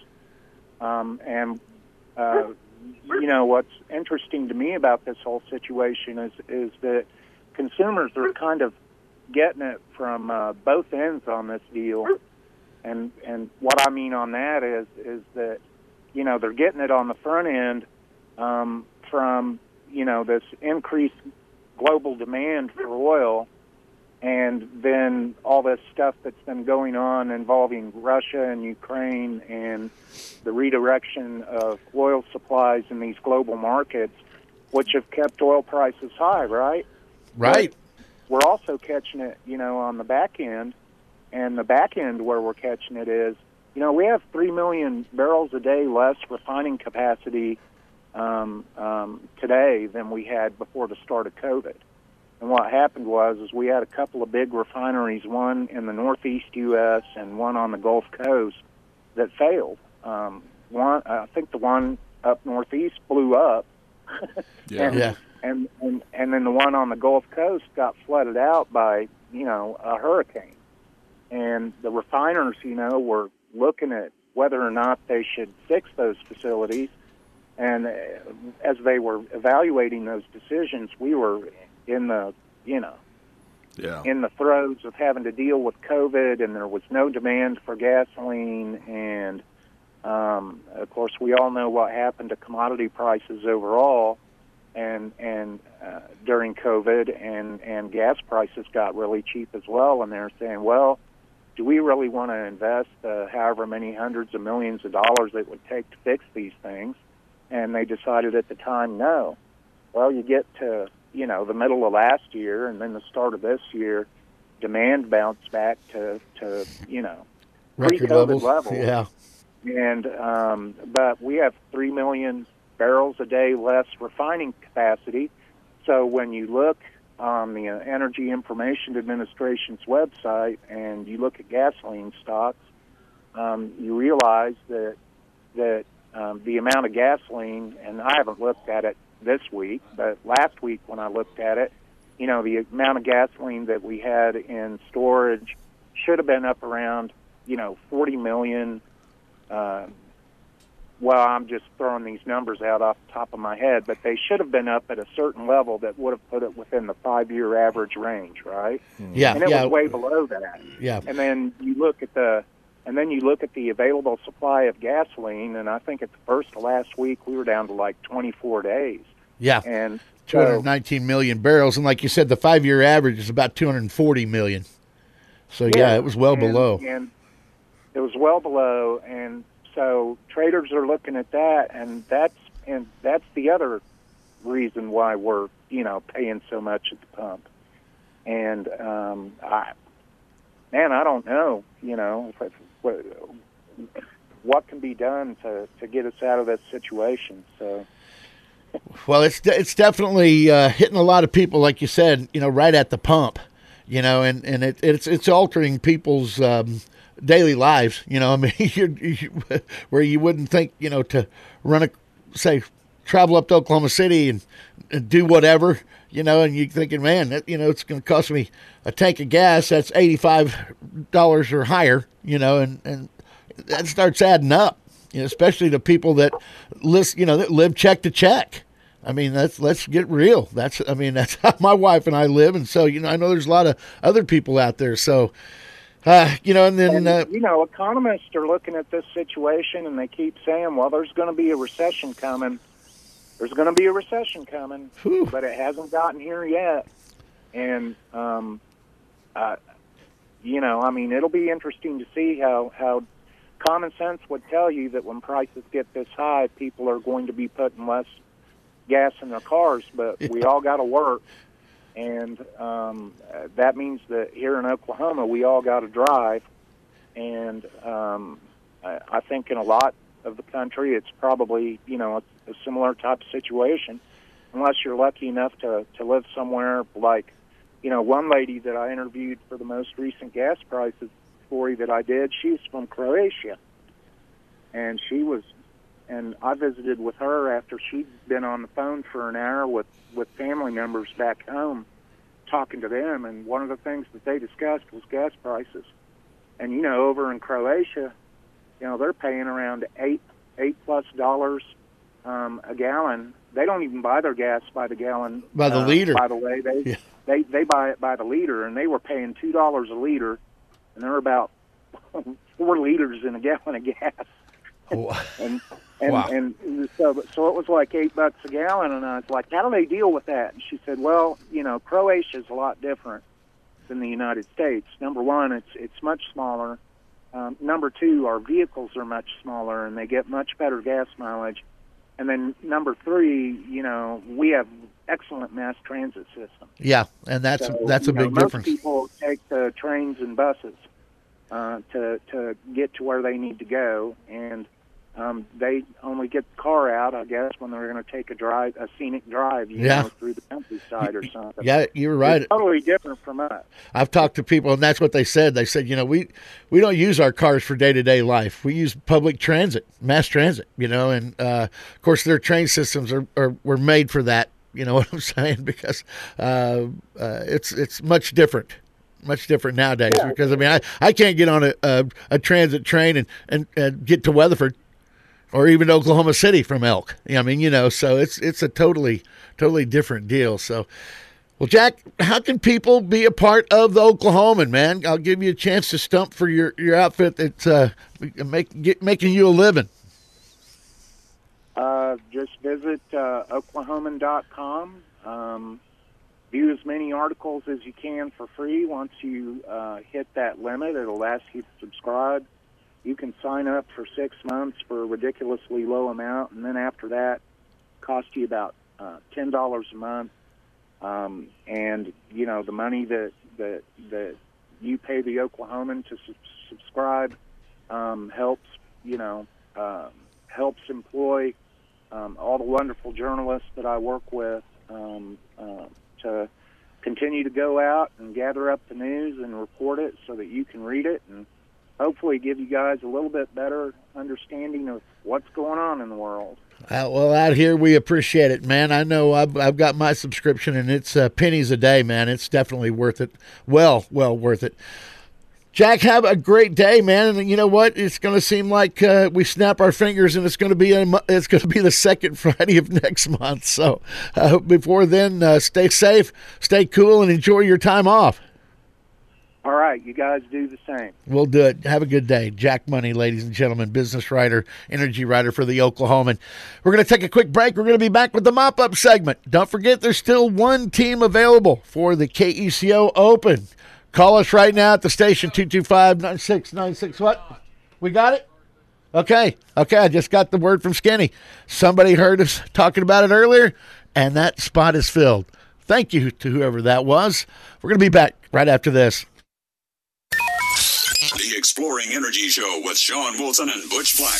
um, and uh, you know what's interesting to me about this whole situation is is that consumers are kind of getting it from uh, both ends on this deal, and and what I mean on that is is that you know they're getting it on the front end um, from you know this increased global demand for oil, and then all this stuff that's been going on involving Russia and Ukraine and the redirection of oil supplies in these global markets, which have kept oil prices high, right? Right. But we're also catching it, you know, on the back end, and the back end where we're catching it is, you know, we have three million barrels a day less refining capacity um, um, today than we had before the start of COVID. And what happened was is we had a couple of big refineries, one in the northeast U S and one on the Gulf Coast, that failed. Um, one, I think the one up northeast blew up. Yeah. and, Yeah. And, and and then the one on the Gulf Coast got flooded out by, you know, a hurricane. And the refiners, you know, were looking at whether or not they should fix those facilities. And uh, as they were evaluating those decisions, we were in the, you know, Yeah. in the throes of having to deal with COVID, and there was no demand for gasoline. And, um, of course, we all know what happened to commodity prices overall. And and uh, during COVID, and, and gas prices got really cheap as well. And they're saying, well, do we really want to invest uh, however many hundreds of millions of dollars it would take to fix these things? And they decided at the time, no. Well, you get to, you know, the middle of last year and then the start of this year, demand bounced back to, to you know, Record pre-COVID levels. levels. Yeah. And um, but we have three million barrels a day less refining capacity. So when you look on the Energy Information Administration's website and you look at gasoline stocks, um, you realize that that um, the amount of gasoline, and I haven't looked at it this week, but last week when I looked at it, you know, the amount of gasoline that we had in storage should have been up around, you know, forty million. Uh, well, I'm just throwing these numbers out off the top of my head, but they should have been up at a certain level that would have put it within the five-year average range, right? Yeah, and it yeah. was way below that. Yeah. And then you look at the, and then you look at the available supply of gasoline, and I think at the first of last week we were down to like twenty-four days. Yeah. And two hundred nineteen million barrels, and like you said, the five-year average is about two hundred forty million. So yeah, Yeah, it was well and- below. And it was well below, and so traders are looking at that, and that's and that's the other reason why we're you know paying so much at the pump. And um, I, man, I don't know, you know, if, what, what can be done to to get us out of this situation. So. Well, it's it's definitely uh, hitting a lot of people, like you said, you know, right at the pump, you know, and, and it, it's it's altering people's um, daily lives, you know. I mean, you're, you, where you wouldn't think, you know, to run a, say, travel up to Oklahoma City and, and do whatever, you know, and you're thinking, man, that, you know, it's going to cost me a tank of gas that's eighty-five dollars or higher, you know, and, and that starts adding up. You know, especially to people that list, you know, that live check to check. I mean, that's let's get real. That's, I mean, that's how my wife and I live, and so you know, I know there's a lot of other people out there. So, uh, you know, and then And, uh, you know, economists are looking at this situation, and they keep saying, "Well, there's going to be a recession coming. There's going to be a recession coming, Whew. but it hasn't gotten here yet." And um, uh, you know, I mean, it'll be interesting to see how how common sense would tell you that when prices get this high, people are going to be putting less gas in their cars, but we all got to work, and um, that means that here in Oklahoma, we all got to drive, and um, I, I think in a lot of the country, it's probably, you know, a, a similar type of situation, unless you're lucky enough to, to live somewhere like, you know, one lady that I interviewed for the most recent gas prices story that I did, she's from Croatia, and she was, and I visited with her after she'd been on the phone for an hour with, with family members back home, talking to them, and one of the things that they discussed was gas prices. And, you know, over in Croatia, you know, they're paying around eight, eight plus dollars um, a gallon. They don't even buy their gas by the gallon. By the uh, liter. By the way, they, yeah. they they buy it by the liter, and they were paying two dollars a liter, and they're about four liters in a gallon of gas. Oh. and and, wow. and so so it was like eight bucks a gallon, and I was like, how do they deal with that? And she said, well, you know, Croatia's a lot different than the United States. Number one, it's it's much smaller. Um, number two, our vehicles are much smaller, and they get much better gas mileage. And then number three, you know, we have excellent mass transit system. Yeah, and that's so, that's a you know, big most difference. People take the trains and buses uh, to to get to where they need to go, and um, they only get the car out, I guess, when they're going to take a drive, a scenic drive, you Yeah. know, through the countryside or something. Yeah, you're right. It's totally different from us. I've talked to people, and that's what they said. They said, you know, we we don't use our cars for day-to-day life. We use public transit, mass transit, you know, and, uh, of course, their train systems are, are were made for that, you know what I'm saying, because uh, uh, it's it's much different. Much different nowadays Yeah. because, I mean, I, I can't get on a, a, a transit train and, and, and get to Weatherford or even Oklahoma City from Elk. I mean, you know, so it's it's a totally, totally different deal. So, well, Jack, how can people be a part of the Oklahoman, man? I'll give you a chance to stump for your, your outfit that's uh, make, get, making you a living. Uh, just visit uh, oklahoman dot com. Um, view as many articles as you can for free. Once you uh, hit that limit, it'll ask you to subscribe. You can sign up for six months for a ridiculously low amount, and then after that, cost you about uh, ten dollars a month. Um, and you know, the money that that that you pay the Oklahoman to su- subscribe um, helps. You know, uh, helps employ um, all the wonderful journalists that I work with um, uh, to continue to go out and gather up the news and report it so that you can read it and hopefully give you guys a little bit better understanding of what's going on in the world. Uh, well, out here, we appreciate it, man. I know I've, I've got my subscription, and it's uh, pennies a day, man. It's definitely worth it. Well, well worth it. Jack, have a great day, man. And you know what? It's going to seem like uh, we snap our fingers, and it's going to be a, it's going to be the second Friday of next month. So uh, before then, uh, stay safe, stay cool, and enjoy your time off. All right, you guys do the same. We'll do it. Have a good day. Jack Money, ladies and gentlemen, business writer, energy writer for the Oklahoman. We're going to take a quick break. We're going to be back with the mop-up segment. Don't forget, there's still one team available for the K E C O Open. Call us right now at the station, two two five, nine six nine six. What? We got it? Okay. Okay, I just got the word from Skinny. Somebody heard us talking about it earlier, and that spot is filled. Thank you to whoever that was. We're going to be back right after this. The Exploring Energy Show with Sean Wilson and Butch Black.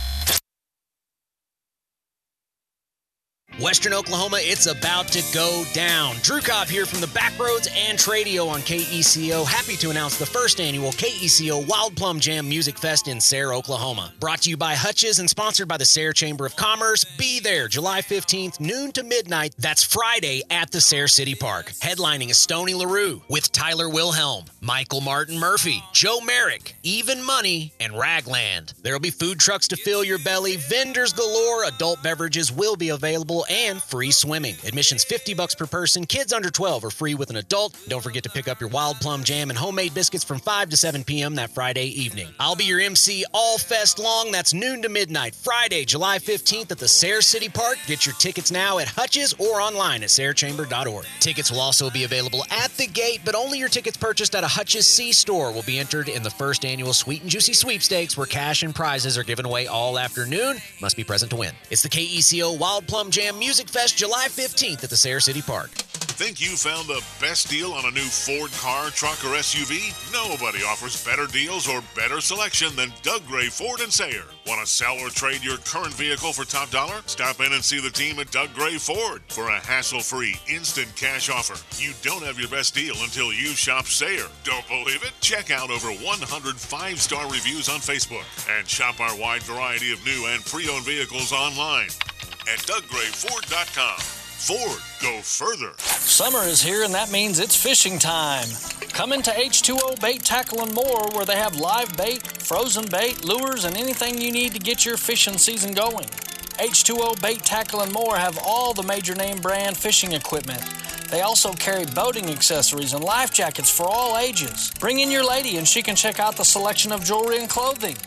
Western Oklahoma, it's about to go down. Drew Cobb here from the Backroads and Tradio on K E C O. Happy to announce the first annual K E C O Wild Plum Jam Music Fest in Sayre, Oklahoma. Brought to you by Hutch's and sponsored by the Sayre Chamber of Commerce. Be there July fifteenth, noon to midnight. That's Friday at the Sayre City Park. Headlining is Stoney LaRue with Tyler Wilhelm, Michael Martin Murphy, Joe Merrick, Even Money, and Ragland. There'll be food trucks to fill your belly, vendors galore, adult beverages will be available, and free swimming. Admission's fifty bucks per person. Kids under twelve are free with an adult. Don't forget to pick up your Wild Plum Jam and homemade biscuits from five to seven p.m. that Friday evening. I'll be your M C all fest long. That's noon to midnight, Friday, July fifteenth at the Sayre City Park. Get your tickets now at Hutch's or online at sayre chamber dot org. Tickets will also be available at the gate, but only your tickets purchased at a Hutch's C-store will be entered in the first annual Sweet and Juicy Sweepstakes, where cash and prizes are given away all afternoon. Must be present to win. It's the K E C O Wild Plum Jam Music Fest, July fifteenth at the Sayre City Park. Think you found the best deal on a new Ford car, truck, or S U V? Nobody offers better deals or better selection than Doug Gray Ford and Sayre. Want to sell or trade your current vehicle for top dollar? Stop in and see the team at Doug Gray Ford for a hassle-free, instant cash offer. You don't have your best deal until you shop Sayre. Don't believe it? Check out over one hundred five-star reviews on Facebook and shop our wide variety of new and pre-owned vehicles online at doug gray ford dot com. Ford, go further. Summer is here, and that means it's fishing time. Come into H two O Bait, Tackle, and More, where they have live bait, frozen bait, lures, and anything you need to get your fishing season going. H two O Bait, Tackle, and More have all the major name brand fishing equipment. They also carry boating accessories and life jackets for all ages. Bring in your lady, and she can check out the selection of jewelry and clothing.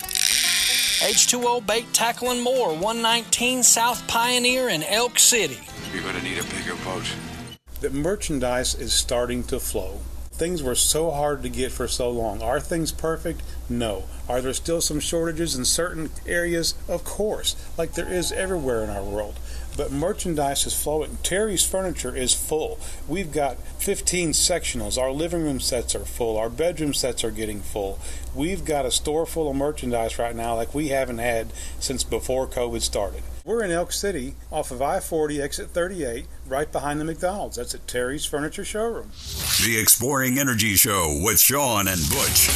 H two O Bait, Tackle, and More, one nineteen South Pioneer in Elk City. You're going to need a bigger boat. The merchandise is starting to flow. Things were so hard to get for so long. Are things perfect? No. Are there still some shortages in certain areas? Of course, like there is everywhere in our world. But merchandise is flowing. Terry's Furniture is full. We've got fifteen sectionals. Our living room sets are full. Our bedroom sets are getting full. We've got a store full of merchandise right now like we haven't had since before COVID started. We're in Elk City off of I forty, exit thirty-eight, right behind the McDonald's. That's at Terry's Furniture Showroom. The Exploring Energy Show with Sean and Butch.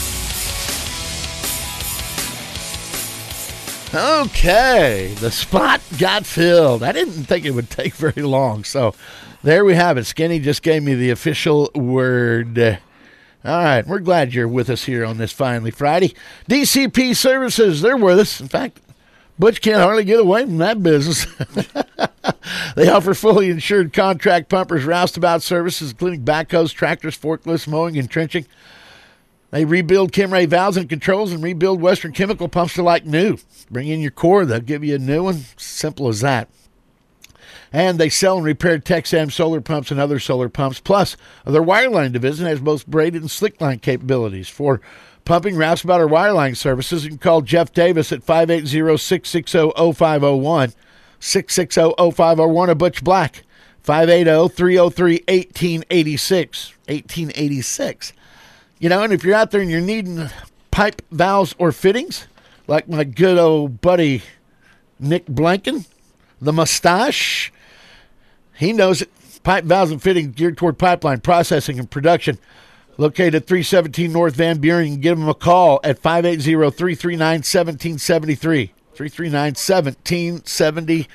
Okay, the spot got filled. I didn't think it would take very long, so there we have it. Skinny just gave me the official word. All right, we're glad you're with us here on this Finally Friday. D C P Services, they're with us. In fact, Butch can't hardly get away from that business. They offer fully insured contract pumpers, roustabout services, including backhoes, tractors, forklifts, mowing, and trenching. They rebuild Kimray valves and controls and rebuild Western Chemical pumps to like new. Bring in your core, they'll give you a new one. Simple as that. And they sell and repair Texam solar pumps and other solar pumps. Plus, their wireline division has both braided and slickline capabilities. For pumping, roustabout, or wireline services, you can call Jeff Davis at five eight zero, six six zero, zero five zero one, six six zero, zero five zero one, or Butch Black, five eight zero, three zero three, one eight eight six, eighteen eighty-six. You know, and if you're out there and you're needing pipe, valves, or fittings, like my good old buddy Nick Blanken, the mustache, he knows it. Pipe, valves, and fittings geared toward pipeline processing and production. Located at three seventeen North Van Buren. You can give him a call at five eight zero, three three nine, one seven seven three. three three nine, one seven seven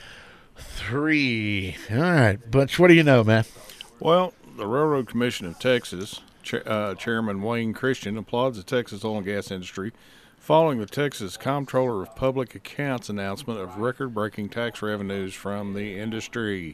three. All right, Butch, what do you know, man? Well, the Railroad Commission of Texas, Ch- uh, Chairman Wayne Christian, applauds the Texas oil and gas industry following the Texas Comptroller of Public Accounts announcement of record-breaking tax revenues from the industry.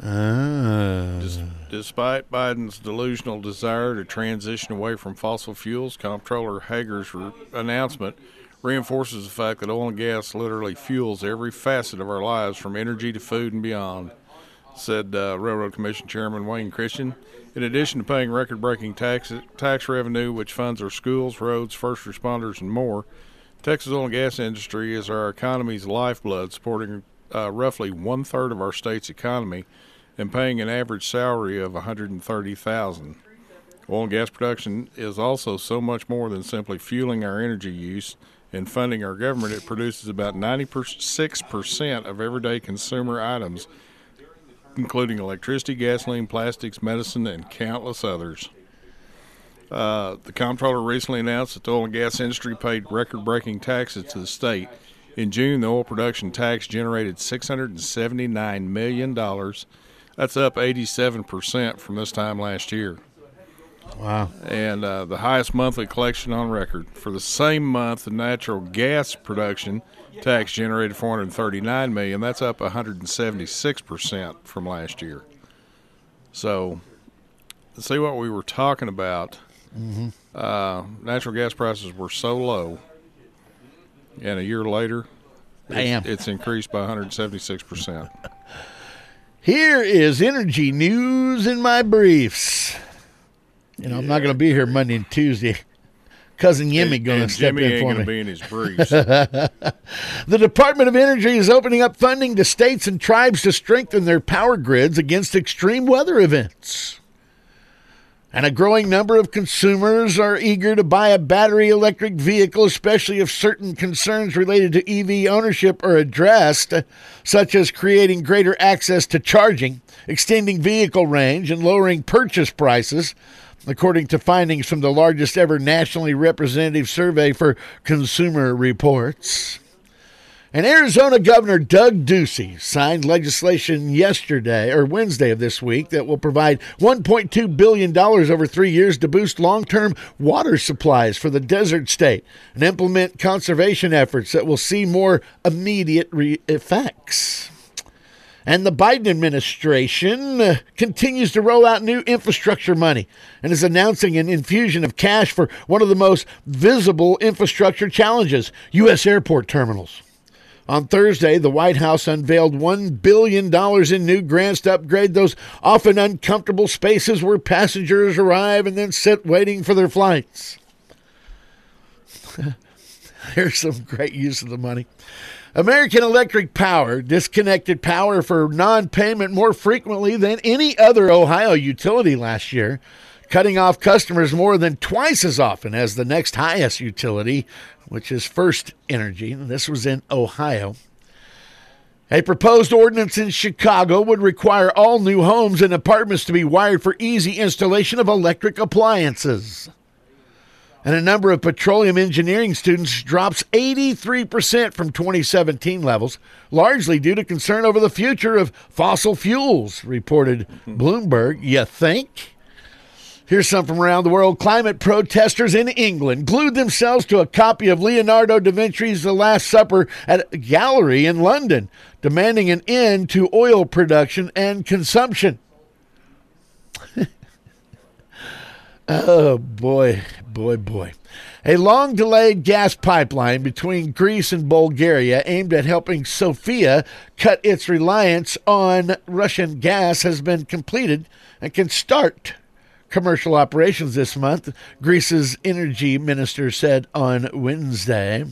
Ah. Des- despite Biden's delusional desire to transition away from fossil fuels, Comptroller Hager's re- announcement reinforces the fact that oil and gas literally fuels every facet of our lives, from energy to food and beyond, said uh, Railroad Commission Chairman Wayne Christian. In addition to paying record-breaking tax, tax revenue, which funds our schools, roads, first responders, and more, Texas oil and gas industry is our economy's lifeblood, supporting uh, roughly one-third of our state's economy and paying an average salary of one hundred thirty thousand dollars. Oil and gas production is also so much more than simply fueling our energy use and funding our government. It produces about ninety-six percent of everyday consumer items, including electricity, gasoline, plastics, medicine, and countless others. Uh, the comptroller recently announced that the oil and gas industry paid record-breaking taxes to the state. In June, the oil production tax generated six hundred seventy-nine million dollars. That's up eighty-seven percent from this time last year. Wow. And uh, the highest monthly collection on record. For the same month, the natural gas production tax generated four hundred thirty-nine million dollars. That's up one hundred seventy-six percent from last year. So, see what we were talking about. Mm-hmm. Uh, natural gas prices were so low, and a year later, Bam. It's, it's increased by one hundred seventy-six percent. Here is energy news in my briefs. You know, yeah. I'm not going to be here Monday and Tuesday. Cousin Yimmy going to step Jimmy in ain't for gonna me. Be in his briefs. The Department of Energy is opening up funding to states and tribes to strengthen their power grids against extreme weather events. And a growing number of consumers are eager to buy a battery electric vehicle, especially if certain concerns related to E V ownership are addressed, such as creating greater access to charging, extending vehicle range, and lowering purchase prices, according to findings from the largest ever nationally representative survey for Consumer Reports. And Arizona Governor Doug Ducey signed legislation yesterday, or Wednesday of this week, that will provide one point two billion dollars over three years to boost long-term water supplies for the desert state and implement conservation efforts that will see more immediate re- effects. And the Biden administration uh, continues to roll out new infrastructure money and is announcing an infusion of cash for one of the most visible infrastructure challenges, U S airport terminals. On Thursday, the White House unveiled one billion dollars in new grants to upgrade those often uncomfortable spaces where passengers arrive and then sit waiting for their flights. Here's some great use of the money. American Electric Power disconnected power for non-payment more frequently than any other Ohio utility last year, cutting off customers more than twice as often as the next highest utility, which is First Energy. This was in Ohio. A proposed ordinance in Chicago would require all new homes and apartments to be wired for easy installation of electric appliances. And a number of petroleum engineering students drops eighty-three percent from twenty seventeen levels, largely due to concern over the future of fossil fuels, reported Bloomberg. You think? Here's some from around the world. Climate protesters in England glued themselves to a copy of Leonardo da Vinci's The Last Supper at a gallery in London, demanding an end to oil production and consumption. Oh, boy, boy, boy. A long-delayed gas pipeline between Greece and Bulgaria aimed at helping Sofia cut its reliance on Russian gas has been completed and can start commercial operations this month, Greece's energy minister said on Wednesday.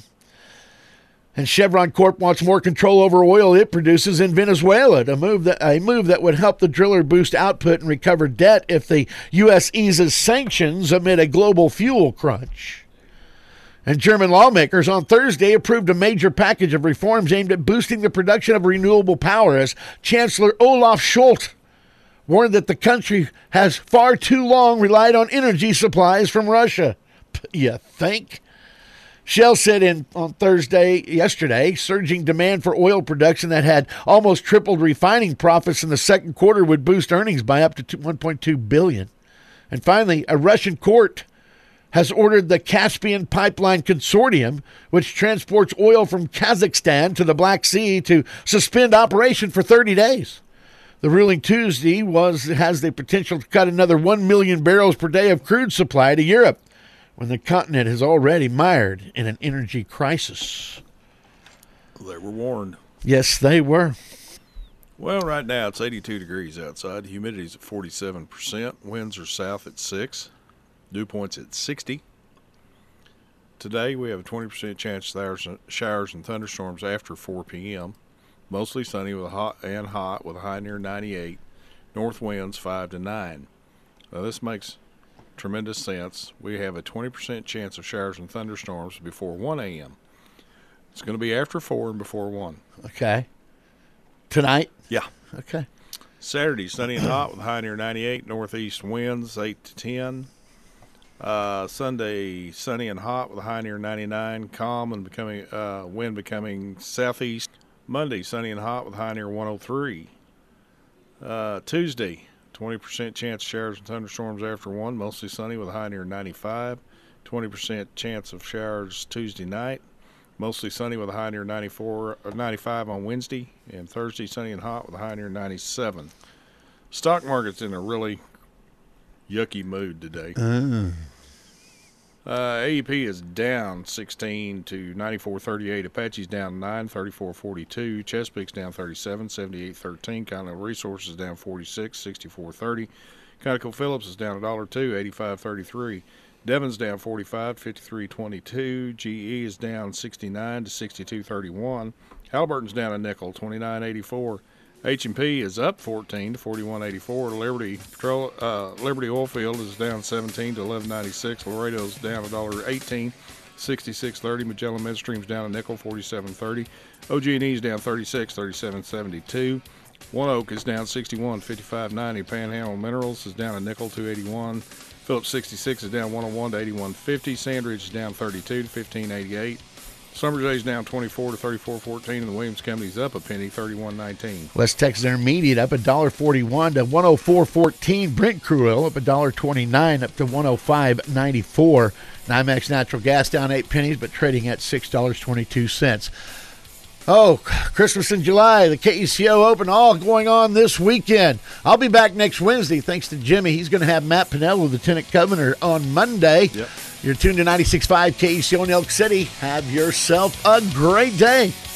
And Chevron Corp wants more control over oil it produces in Venezuela, a move that a move that would help the driller boost output and recover debt if the U S eases sanctions amid a global fuel crunch. And German lawmakers on Thursday approved a major package of reforms aimed at boosting the production of renewable power as Chancellor Olaf Scholz warned that the country has far too long relied on energy supplies from Russia. You think? Shell said in on Thursday, yesterday, surging demand for oil production that had almost tripled refining profits in the second quarter would boost earnings by up to one point two billion dollars. And finally, a Russian court has ordered the Caspian Pipeline Consortium, which transports oil from Kazakhstan to the Black Sea, to suspend operation for thirty days. The ruling Tuesday was has the potential to cut another one million barrels per day of crude supply to Europe, when the continent is already mired in an energy crisis. They were warned. Yes, they were. Well, right now it's eighty-two degrees outside. Humidity's at forty-seven percent. Winds are south at six. Dew point's at sixty. Today we have a twenty percent chance of showers and thunderstorms after four p.m. Mostly sunny with a hot and hot with a high near ninety-eight. North winds five to nine. Now this makes tremendous sense. We have a twenty percent chance of showers and thunderstorms before one a.m. It's going to be after four and before one. Okay. Tonight? Yeah. Okay. Saturday, sunny and hot with a high near ninety-eight. Northeast winds eight to ten. Uh, Sunday, sunny and hot with a high near ninety-nine. Calm and becoming uh, wind becoming southeast. Monday, sunny and hot with a high near one oh three. Uh, Tuesday, twenty percent chance of showers and thunderstorms after one, mostly sunny with a high near ninety-five. twenty percent chance of showers Tuesday night, mostly sunny with a high near ninety-four, or ninety-five on Wednesday, and Thursday sunny and hot with a high near ninety-seven. Stock market's in a really yucky mood today. Uh. Uh, A E P is down sixteen to ninety-four thirty-eight. Apache's down nine, thirty-four forty-two. Chesapeake's down thirty-seven, seventy-eight thirteen. Continental Resources down forty-six, sixty-four thirty. ConocoPhillips is down one dollar two, eighty-five thirty-three. Devon's down forty-five, fifty-three twenty-two. G E is down sixty-nine to sixty-two thirty-one. Halliburton's down a nickel, twenty-nine eighty-four. H and P is up fourteen to forty-one eighty-four. Liberty Petrol, uh, Liberty Oilfield is down seventeen to eleven ninety-six. Laredo's down one dollar eighteen, sixty-six thirty. Magellan Midstream's down a nickel, forty-seven thirty. O G and E's down thirty-six, thirty-seven seventy-two. One Oak is down sixty-one, fifty-five ninety. Panhandle Minerals is down a nickel, two eighty-one. Phillips sixty-six is down one oh one to eighty-one fifty. Sandridge is down thirty-two to fifteen eighty-eight. Schlumberger's down twenty-four to thirty-four fourteen, and the Williams Company's up a penny, thirty-one nineteen. West Texas Intermediate up one dollar forty-one to one oh four fourteen. Brent crude oil up one dollar twenty-nine up to one oh five ninety-four. NYMEX natural gas down eight pennies, but trading at six dollars and twenty-two cents. Oh, Christmas in July, the K E C O Open, all going on this weekend. I'll be back next Wednesday, thanks to Jimmy. He's going to have Matt Pinello, Lieutenant Governor, on Monday. Yep. You're tuned to ninety-six point five K E C O in Elk City. Have yourself a great day.